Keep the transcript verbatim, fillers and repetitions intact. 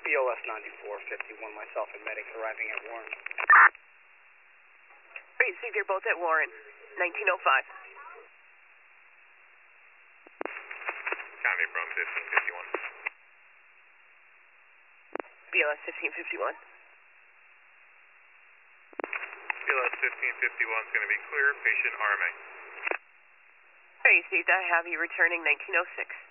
B L S ninety-four fifty-one, myself and medic arriving at Warren. Received, you're both at Warren, nineteen oh five. County from fifteen fifty-one. B L S fifteen fifty-one. B L S fifteen fifty-one is going to be clear, patient R M A. Received, I have you returning nineteen oh six.